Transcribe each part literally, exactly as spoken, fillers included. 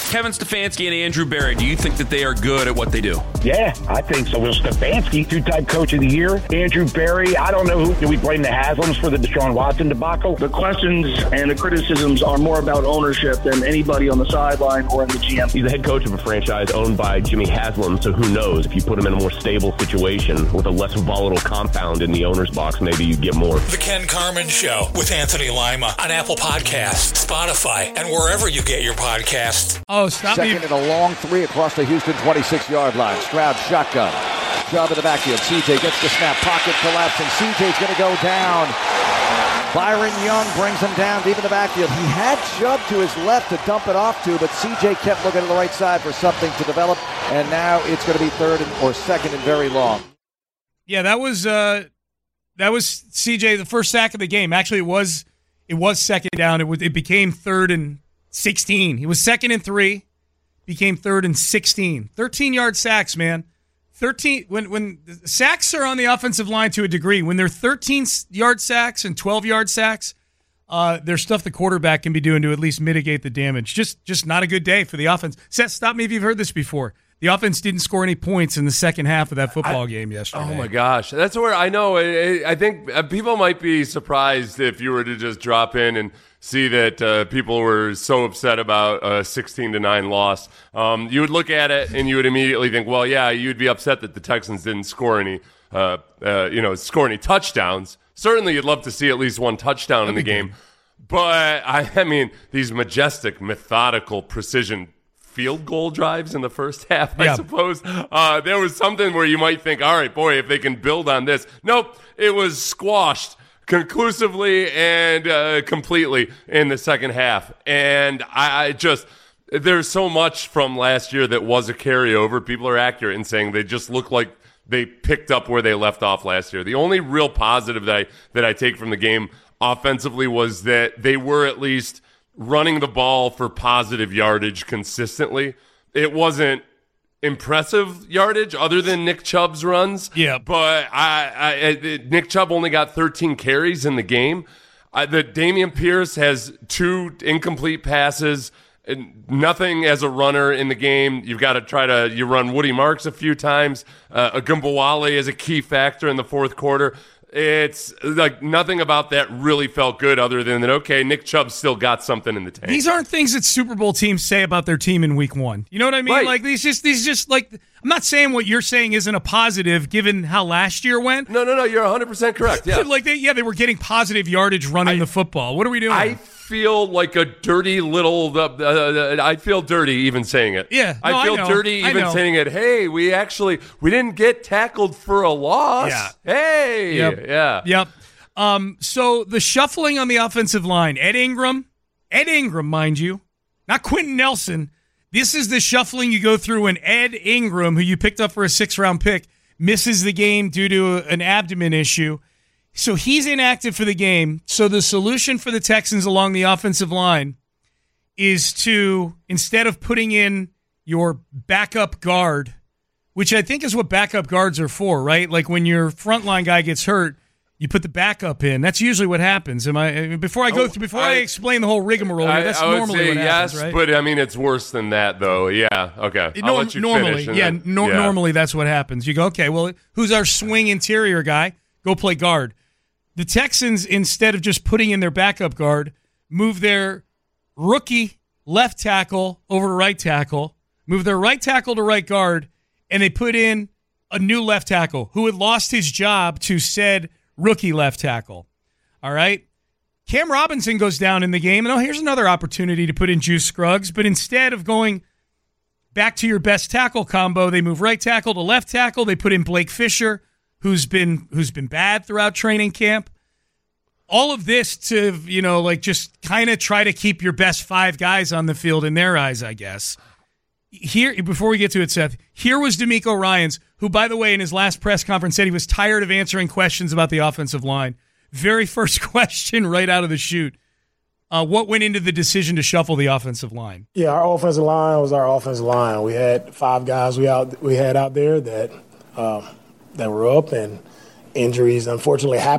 Kevin Stefanski and Andrew Berry, do you think that they are good at what they do? Yeah, I think so. Will Stefanski, two-time coach of the year. Andrew Berry, I don't know who. Do we blame the Haslams for the Deshaun Watson debacle? The questions and the criticisms are more about ownership than anybody on the sideline or in the G M. He's the head coach of a franchise owned by Jimmy Haslam, so who knows? If you put him in a more stable situation with a less volatile compound in the owner's box, maybe you get more. The Ken Carman Show with Anthony Lima on Apple Podcasts, Spotify, and wherever you get your podcasts. Oh, stop Second me. and a long three across the Houston twenty-six-yard line. Stroud shotgun. Chubb in the backfield. C J gets the snap. Pocket collapse, and C J's going to go down. Byron Young brings him down deep in the backfield. He had Chubb to his left to dump it off to, but C J kept looking to the right side for something to develop, and now it's going to be third and, or second and very long. Yeah, that was uh, that was C J, the first sack of the game. Actually, it was it was second down. It was it became third and sixteen. He was second and three, became third and sixteen. thirteen-yard sacks, man. thirteen when when sacks are on the offensive line to a degree. When they're thirteen-yard sacks and twelve-yard sacks, uh, there's stuff the quarterback can be doing to at least mitigate the damage. Just just not a good day for the offense. Seth, stop me if you've heard this before. The offense didn't score any points in the second half of that football I, game yesterday. Oh, my gosh. That's where I know. I, I think people might be surprised if you were to just drop in and see that uh, people were so upset about a sixteen to nine loss. Um, you would look at it and you would immediately think, well, yeah, you'd be upset that the Texans didn't score any, uh, uh, you know, score any touchdowns. Certainly you'd love to see at least one touchdown in the game. But, I, I mean, these majestic, methodical, precision field goal drives in the first half, I yeah. suppose. Uh, there was something where you might think, all right, boy, if they can build on this. Nope, it was squashed conclusively and uh, completely in the second half. And I, I just, there's so much from last year that was a carryover. People are accurate in saying they just look like they picked up where they left off last year. The only real positive that I, that I take from the game offensively was that they were at least running the ball for positive yardage consistently. It wasn't impressive yardage other than Nick Chubb's runs. Yeah. But I, I, Nick Chubb only got thirteen carries in the game. I, the Dameon Pierce has two incomplete passes, and nothing as a runner in the game. You've got to try to, you run Woody Marks a few times. Uh, Agumbawale is a key factor in the fourth quarter. It's like nothing about that really felt good other than that, okay, Nick Chubb still got something in the tank. These aren't things that Super Bowl teams say about their team in week one. You know what I mean? Right. Like these just these just like I'm not saying what you're saying isn't a positive given how last year went. No, no, no, you're one hundred percent correct. Yeah. like they yeah, they were getting positive yardage running I, the football. What are we doing? I feel like a dirty little uh, uh, I feel dirty even saying it. Yeah. No, I feel I know. dirty I even know. saying it. Hey, we actually we didn't get tackled for a loss. Yeah. Hey. Yep. Yeah. Yep. Um, so the shuffling on the offensive line, Ed Ingram, Ed Ingram, mind you, not Quentin Nelson. This is the shuffling you go through when Ed Ingram, who you picked up for a six-round pick, misses the game due to an abdomen issue. So he's inactive for the game. So the solution for the Texans along the offensive line is to, instead of putting in your backup guard, which I think is what backup guards are for, right? Like when your frontline guy gets hurt, you put the backup in. That's usually what happens. Am I before I go through before I, I explain the whole rigmarole? I, that's I would normally say what happens, yes, right? But I mean, it's worse than that, though. Yeah. Okay. It, I'll no, let you normally, finish. yeah, then, no, yeah. Normally, that's what happens. You go, okay. Well, who's our swing interior guy? Go play guard. The Texans, instead of just putting in their backup guard, move their rookie left tackle over to right tackle, move their right tackle to right guard, and they put in a new left tackle who had lost his job to said rookie left tackle. All right. Cam Robinson goes down in the game. And oh, here's another opportunity to put in Juice Scruggs. But instead of going back to your best tackle combo, they move right tackle to left tackle. They put in Blake Fisher, who's been who's been bad throughout training camp. All of this to, you know, like just kind of try to keep your best five guys on the field in their eyes, I guess. Here, before we get to it, Seth, here was DeMeco Ryans, who, by the way, in his last press conference said he was tired of answering questions about the offensive line. Very first question right out of the chute. Uh, what went into the decision to shuffle the offensive line? Yeah, our offensive line was our offensive line. We had five guys we out we had out there that um, that were up, and injuries unfortunately happened.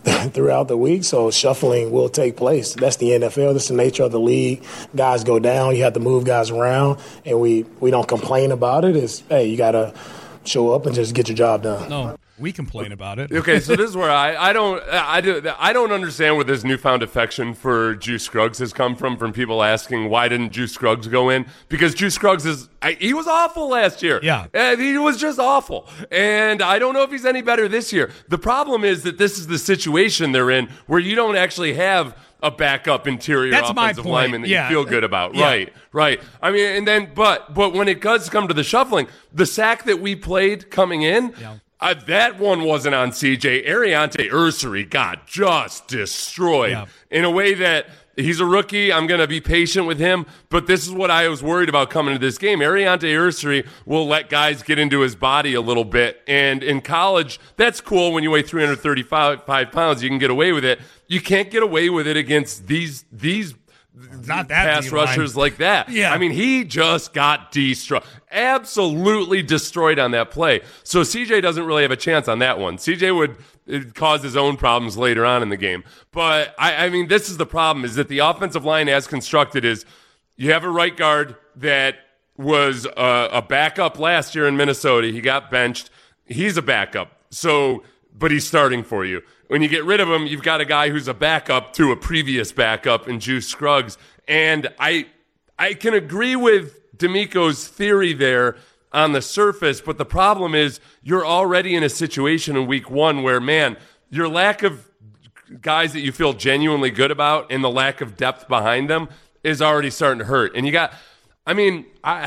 throughout the week, so shuffling will take place. That's the N F L. That's the nature of the league. Guys go down. You have to move guys around, and we, we don't complain about it. It's, hey, you got to show up and just get your job done. No, we complain about it. Okay, so this is where I, I don't I do I don't understand where this newfound affection for Juice Scruggs has come from. From people asking why didn't Juice Scruggs go in, because Juice Scruggs is I, he was awful last year. Yeah, and he was just awful, and I don't know if he's any better this year. The problem is that this is the situation they're in, where you don't actually have a backup interior That's offensive lineman that yeah. you feel good about. Yeah. Right, right. I mean, and then, but but when it does come to the shuffling, the sack that we played coming in, yeah. uh, that one wasn't on C J. Ariante Ursary got just destroyed yeah. in a way that he's a rookie. I'm going to be patient with him, but this is what I was worried about coming to this game. Ariante Ursary will let guys get into his body a little bit, and in college, that's cool when you weigh three hundred thirty-five pounds. You can get away with it. You can't get away with it against these these Not that pass D-line. rushers like that. Yeah. I mean, he just got destroyed, absolutely destroyed on that play. So C J doesn't really have a chance on that one. C J would cause his own problems later on in the game. But, I, I mean, this is the problem, is that the offensive line as constructed is you have a right guard that was a, a backup last year in Minnesota. He got benched. He's a backup. So, but he's starting for you. When you get rid of him, you've got a guy who's a backup to a previous backup in Juice Scruggs. And I I can agree with D'Amico's theory there on the surface, but the problem is you're already in a situation in week one where, man, your lack of guys that you feel genuinely good about and the lack of depth behind them is already starting to hurt. And you got, I mean, I...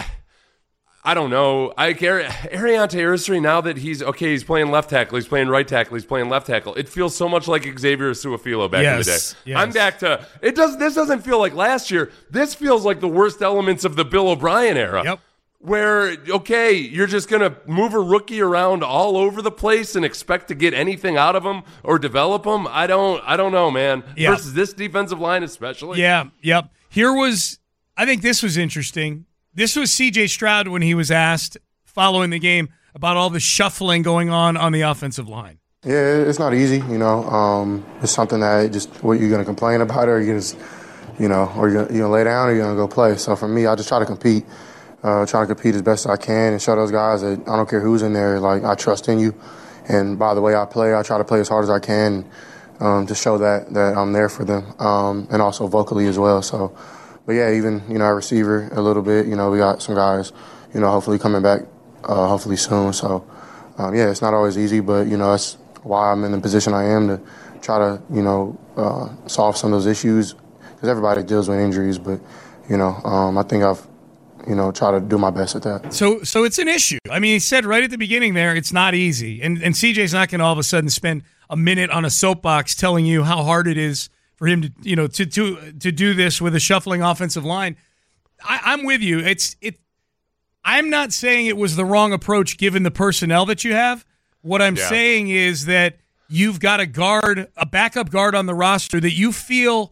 I don't know. I Ariante Ursary, now that he's okay, he's playing left tackle, he's playing right tackle, he's playing left tackle. It feels so much like Xavier Su'a-Filo back yes, in the day. yes. I'm back to it. Does this doesn't feel like last year? This feels like the worst elements of the Bill O'Brien era. Yep. Where okay, you're just gonna move a rookie around all over the place and expect to get anything out of him or develop him. I don't. I don't know, man. Yep. Versus this defensive line, especially. Yeah. Yep. Here was. I think this was interesting. This was C J Stroud when he was asked following the game about all the shuffling going on on the offensive line. Yeah, it's not easy, you know. Um, it's something that just what you're going to complain about, or you're just, you know, or you're going to lay down, or you're going to go play. So for me, I just try to compete, uh, try to compete as best as I can, and show those guys that I don't care who's in there, like I trust in you. And by the way I play, I try to play as hard as I can um, to show that that I'm there for them, um, and also vocally as well. So. But, yeah, even, you know, our receiver a little bit. You know, we got some guys, you know, hopefully coming back uh, hopefully soon. So, um, yeah, it's not always easy, but, you know, that's why I'm in the position I am to try to, you know, uh, solve some of those issues because everybody deals with injuries. But, you know, um, I think I've, you know, try to do my best at that. So so it's an issue. I mean, he said right at the beginning there, it's not easy. And, and C J's not going to all of a sudden spend a minute on a soapbox telling you how hard it is for him to, you know, to to to do this with a shuffling offensive line. I, I'm with you. It's it. I'm not saying it was the wrong approach given the personnel that you have. What I'm yeah. saying is that you've got a guard, a backup guard on the roster that you feel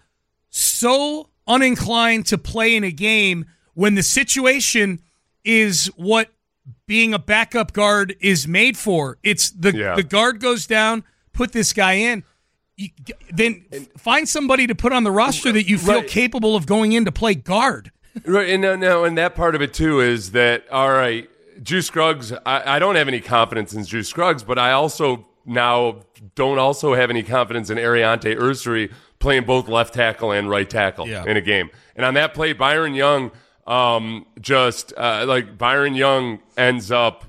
so uninclined to play in a game when the situation is what being a backup guard is made for. It's the yeah. the guard goes down, put this guy in. You, then find somebody to put on the roster that you feel right. capable of going in to play guard. Right, and no, no, and that part of it too is that all right, Juice Scruggs. I, I don't have any confidence in Juice Scruggs, but I also now don't also have any confidence in Ariante Ursary playing both left tackle and right tackle yeah. in a game. And on that play, Byron Young, um, just uh, like Byron Young ends up.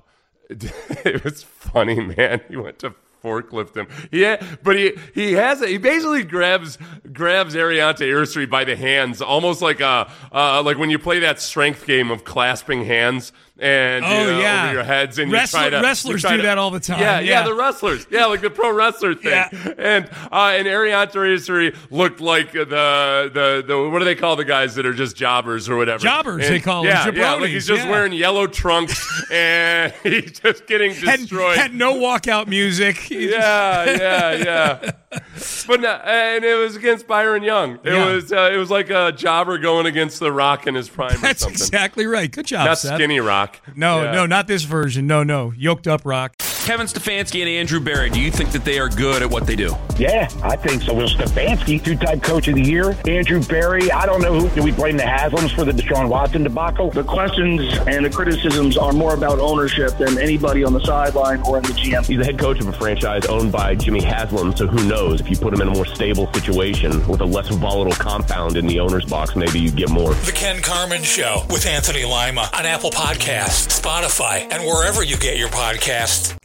It was funny, man. He went to forklift him. Yeah, but he he has a, he basically grabs grabs Ariante Ursary by the hands, almost like a uh, like when you play that strength game of clasping hands and oh, you know, yeah. over your heads and Wrestler, you try to wrestlers you try do to, that all the time. Yeah, yeah, yeah, the wrestlers. Yeah, like the pro wrestler thing. Yeah. And uh, and Ariante Ursary looked like the, the the what do they call the guys that are just jobbers or whatever? Jobbers, and, they call yeah, them. Yeah, like he's just yeah. wearing yellow trunks and he's just getting destroyed. Had, had no walkout music. He yeah, yeah, yeah. But no, and it was against Byron Young. It Yeah. was uh, it was like a jobber going against the Rock in his prime. That's or something. exactly right. Good job, Not Seth. skinny Rock. No, yeah. no, not this version. No, no, yoked up Rock. Kevin Stefanski and Andrew Berry, do you think that they are good at what they do? Yeah, I think so. Will Stefanski, two-time coach of the year. Andrew Berry, I don't know who. Do we blame the Haslams for the Deshaun Watson debacle? The questions and the criticisms are more about ownership than anybody on the sideline or in the G M. He's the head coach of a franchise owned by Jimmy Haslam, so who knows? If you put him in a more stable situation with a less volatile compound in the owner's box, maybe you get more. The Ken Carman Show with Anthony Lima on Apple Podcasts, Spotify, and wherever you get your podcasts.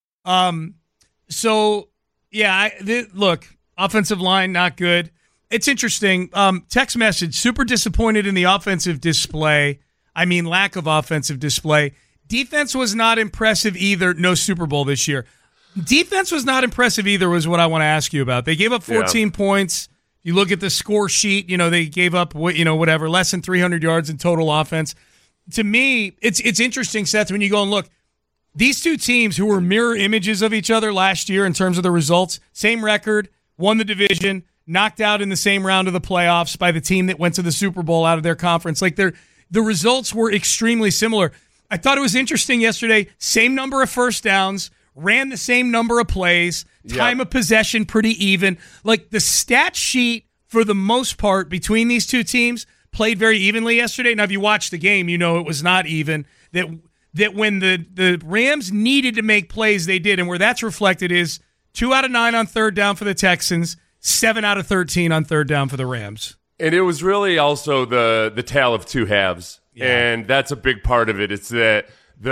Um, so yeah, I, th- look, offensive line not good. It's interesting. Um, text message: super disappointed in the offensive display. I mean, lack of offensive display. Defense was not impressive either. No Super Bowl this year. Defense was not impressive either. Was what I want to ask you about. They gave up fourteen yeah. points. You look at the score sheet. You know they gave up you know whatever less than three hundred yards in total offense. To me, it's it's interesting, Seth, when you go and look. These two teams who were mirror images of each other last year in terms of the results, same record, won the division, knocked out in the same round of the playoffs by the team that went to the Super Bowl out of their conference. Like the results were extremely similar. I thought it was interesting yesterday, same number of first downs, ran the same number of plays, time yep. of possession pretty even. Like the stat sheet for the most part between these two teams played very evenly yesterday. Now, if you watch the game, you know it was not even. That that when the, the Rams needed to make plays, they did. And where that's reflected is two out of nine on third down for the Texans, seven out of thirteen on third down for the Rams. And it was really also the, the tale of two halves. Yeah. And that's a big part of it. It's that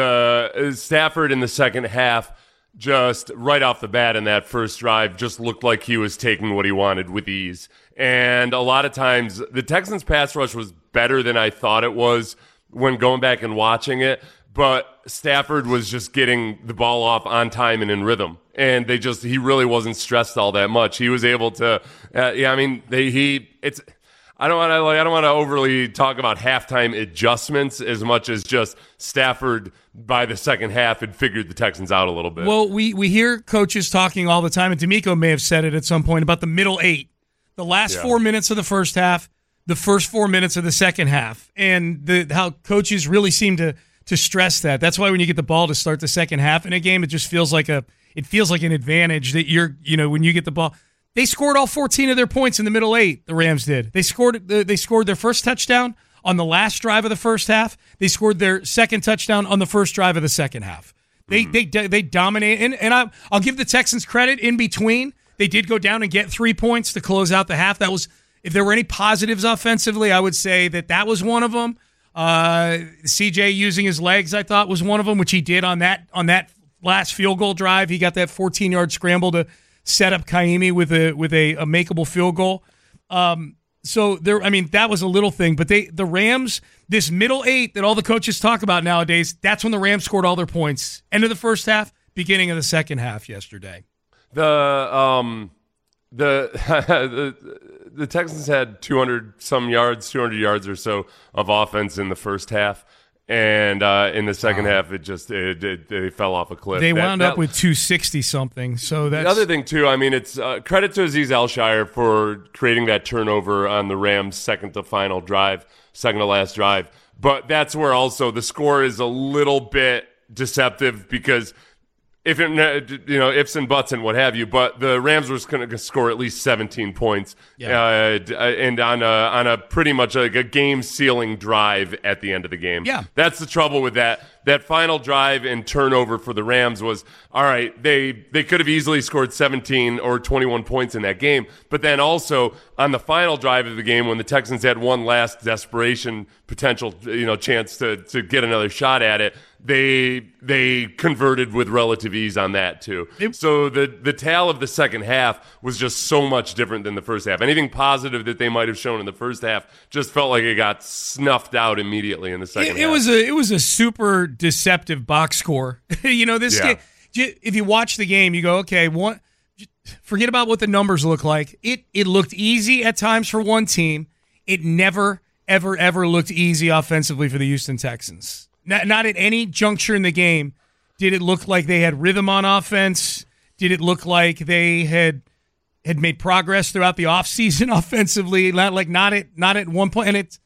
the Stafford in the second half, just right off the bat in that first drive, just looked like he was taking what he wanted with ease. And a lot of times, the Texans' pass rush was better than I thought it was when going back and watching it. But Stafford was just getting the ball off on time and in rhythm. And they just, he really wasn't stressed all that much. He was able to, uh, yeah, I mean, they, he, it's, I don't want to, like, I don't want to overly talk about halftime adjustments as much as just Stafford by the second half had figured the Texans out a little bit. Well, we, we hear coaches talking all the time, and D'Amico may have said it at some point about the middle eight, the last yeah. four minutes of the first half, the first four minutes of the second half, and the how coaches really seem to, to stress that. That's why when you get the ball to start the second half in a game, it just feels like a, it feels like an advantage that you're, you know, when you get the ball. They scored all fourteen of their points in the middle eight. The Rams did. They scored. They scored their first touchdown on the last drive of the first half. They scored their second touchdown on the first drive of the second half. They mm-hmm. they they dominate. And, and I, I'll give the Texans credit in between. They did go down and get three points to close out the half. That was, if there were any positives offensively, I would say that that was one of them. Uh, C J using his legs, I thought, was one of them, which he did on that on that last field goal drive. He got that fourteen-yard scramble to set up Kaimi with a with a, a makeable field goal. Um, so there, I mean, that was a little thing, but they the Rams, this middle eight that all the coaches talk about nowadays, that's when the Rams scored all their points. End of the first half, beginning of the second half yesterday. The um the the, the Texans had two hundred some yards, two hundred yards or so of offense in the first half. And uh, in the second wow. half, it just it, it, they fell off a cliff. They that, wound that, up with two sixty something. So that's the other thing too. I mean, it's uh, credit to Azeez Al-Shaair for creating that turnover on the Rams' second to final drive, second to last drive. But that's where also the score is a little bit deceptive because if it, you know, ifs and buts and what have you, but the Rams were going to score at least seventeen points, yeah. uh, and on a on a pretty much like a game sealing drive at the end of the game. Yeah, that's the trouble with that. That final drive and turnover for the Rams was all right. They they could have easily scored seventeen or twenty-one points in that game, but then also on the final drive of the game when the Texans had one last desperation potential, you know, chance to to get another shot at it. They they converted with relative ease on that too. It, so the the tale of the second half was just so much different than the first half. Anything positive that they might have shown in the first half just felt like it got snuffed out immediately in the second it, half. It was a it was a super deceptive box score. you know this yeah. game. If you watch the game, you go, okay, one, forget about what the numbers look like. It it looked easy at times for one team. It never ever ever looked easy offensively for the Houston Texans. Not, not at any juncture in the game did it look like they had rhythm on offense. Did it look like they had had made progress throughout the offseason offensively? Not like not at not at one point. And it's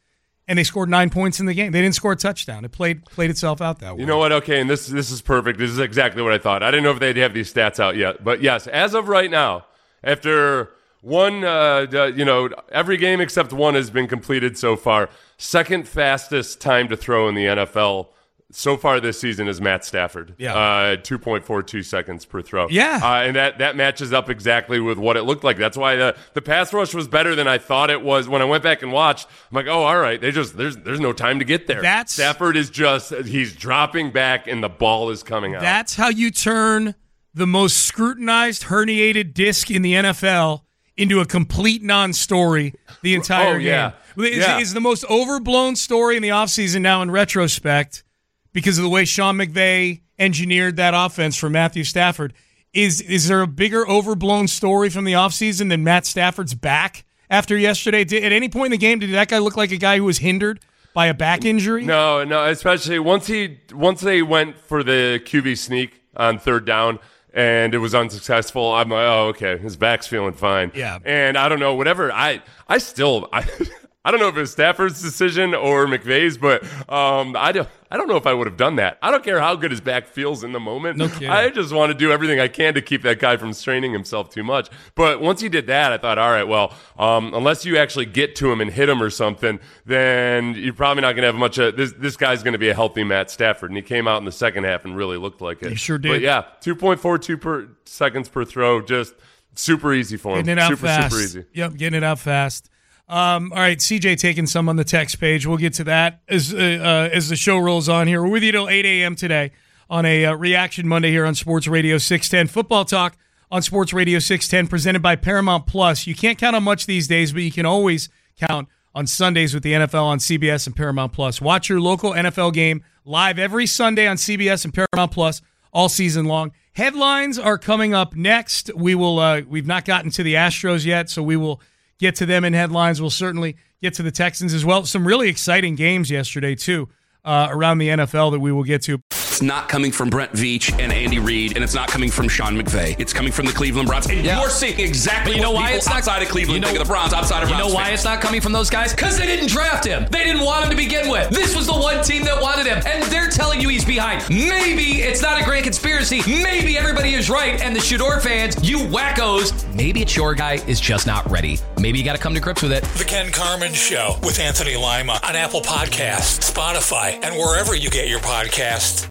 and they scored nine points in the game. They didn't score a touchdown. It played played itself out that way. You know what? Okay, and this this is perfect. This is exactly what I thought. I didn't know if they'd have these stats out yet, but yes, as of right now, after one, uh, you know, every game except one has been completed so far. Second fastest time to throw in the N F L so far this season is Matt Stafford. Yeah. Uh, two point four two seconds per throw. Yeah. Uh, and that, that matches up exactly with what it looked like. That's why the, the pass rush was better than I thought it was. When I went back and watched, I'm like, oh, all right. They just, there's, there's no time to get there. That's, Stafford is just, he's dropping back and the ball is coming out. That's how you turn the most scrutinized herniated disc in the N F L into a complete non-story the entire oh, yeah. game. Is, yeah. is the most overblown story in the offseason now in retrospect, because of the way Sean McVay engineered that offense for Matthew Stafford. Is is there a bigger overblown story from the offseason than Matt Stafford's back after yesterday? Did, at any point in the game, did that guy look like a guy who was hindered by a back injury? No, no, especially once he once they went for the Q B sneak on third down and it was unsuccessful, I'm like, oh, okay, his back's feeling fine. Yeah. And I don't know, whatever, I, I still... I, I don't know if it was Stafford's decision or McVay's, but um, I, don't, I don't know if I would have done that. I don't care how good his back feels in the moment. No kidding. I just want to do everything I can to keep that guy from straining himself too much. But once he did that, I thought, all right, well, um, unless you actually get to him and hit him or something, then you're probably not going to have much of this. This guy's going to be a healthy Matt Stafford. And he came out in the second half and really looked like it. He sure did. But yeah, two point four two per seconds per throw, just super easy for him. Getting it out super, fast. super easy. Yep, getting it out fast. Um, all right, C J taking some on the text page. We'll get to that as uh, uh, as the show rolls on here. We're with you till eight a.m. today on a uh, Reaction Monday here on Sports Radio six ten. Football Talk on Sports Radio six ten, presented by Paramount Plus. You can't count on much these days, but you can always count on Sundays with the N F L on C B S and Paramount Plus. Watch your local N F L game live every Sunday on C B S and Paramount Plus all season long. Headlines are coming up next. We will. Uh, we've not gotten to the Astros yet, so we will get to them in headlines. We'll certainly get to the Texans as well. Some really exciting games yesterday, too, uh, around the N F L that we will get to. It's not coming from Brent Veach and Andy Reid, and it's not coming from Sean McVay. It's coming from the Cleveland Browns. And yeah. you're seeing exactly but you know what why people it's not, outside of Cleveland you know, think of the Browns, outside of You Browns know why fans. it's not coming from those guys? Because they didn't draft him. They didn't want him to begin with. This was the one team that wanted him, and they're telling you he's behind. Maybe it's not a grand conspiracy. Maybe everybody is right, and the Shador fans, you wackos, maybe it's your guy is just not ready. Maybe you got to come to grips with it. The Ken Carman Show with Anthony Lima on Apple Podcasts, Spotify, and wherever you get your podcasts.